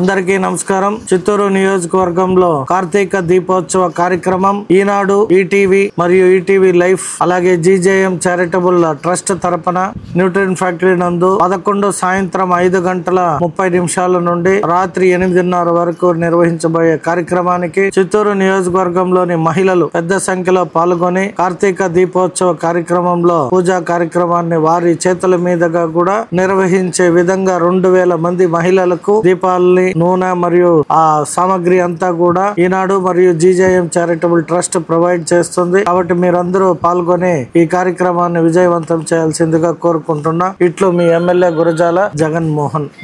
అందరికీ నమస్కారం. చిత్తూరు నియోజకవర్గంలో కార్తీక దీపోత్సవ కార్యక్రమం ఈనాడు, ఈటీవీ మరియు ఈటీవీ లైఫ్ అలాగే జీజేఎం చారిటబుల్ ట్రస్ట్ తరపున న్యూట్రిన్ ఫ్యాక్టరీ నందు 11 సాయంత్రం 5:30 నుండి రాత్రి 8:30 వరకు నిర్వహించబోయే కార్యక్రమానికి చిత్తూరు నియోజకవర్గంలోని మహిళలు పెద్ద సంఖ్యలో పాల్గొని కార్తీక దీపోత్సవ కార్యక్రమంలో పూజా కార్యక్రమాన్ని వారి చేతుల మీదుగా కూడా నిర్వహించే విధంగా 2,000 మంది మహిళలకు దీపాలని, నూనె మరియు ఆ సామాగ్రి అంతా కూడా ఈనాడు మరియు జీజేఎం చారిటబుల్ ట్రస్ట్ ప్రొవైడ్ చేస్తుంది. కాబట్టి మీరందరూ పాల్గొని ఈ కార్యక్రమాన్ని విజయవంతం చేయాల్సిందిగా కోరుకుంటున్నా. ఇట్లు మీ ఎమ్మెల్యే గురజాల జగన్మోహన్.